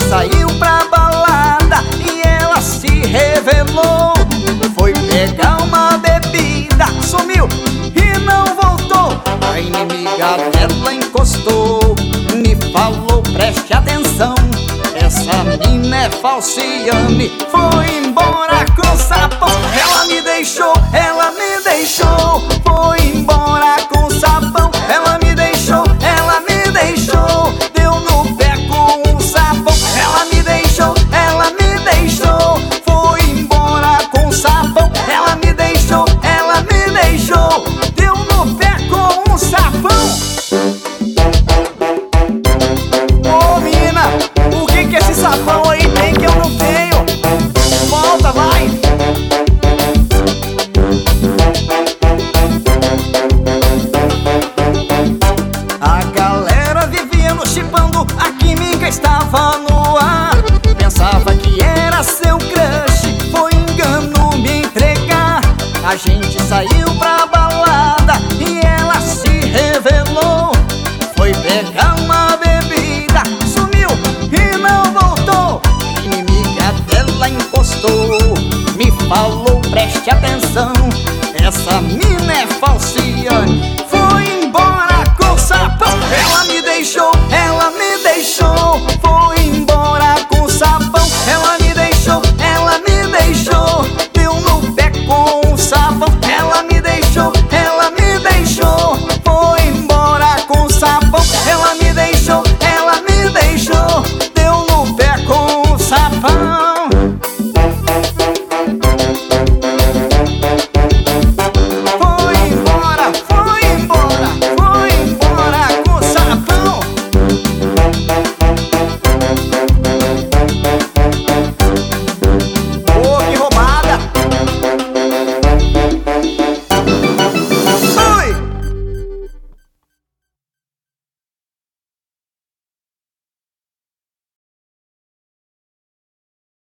saiu pra balada e ela se revelou. Foi pegar uma bebida, sumiu e não voltou. A inimiga dela encostou, me falou, preste atenção, essa mina é Falciane, foi embora com sabão. Ela me deixou, foi embora com sabão. Ela me deixou, deu no pé com um sabão. Ela me deixou, foi embora com sabão. Ela me deixou, deu no pé com um sabão. Ô menina, o que esse sabão aí tem que eu não tenho? Volta, vai! A galera vivia nos chipando, a química estava no ar. Pensava que era seu crush, foi engano me entregar. A gente saiu pra balada e ela se revelou. Foi pegar uma bebida, sumiu e não voltou. A inimiga dela encostou, me falou, preste atenção, essa mina é Falciane,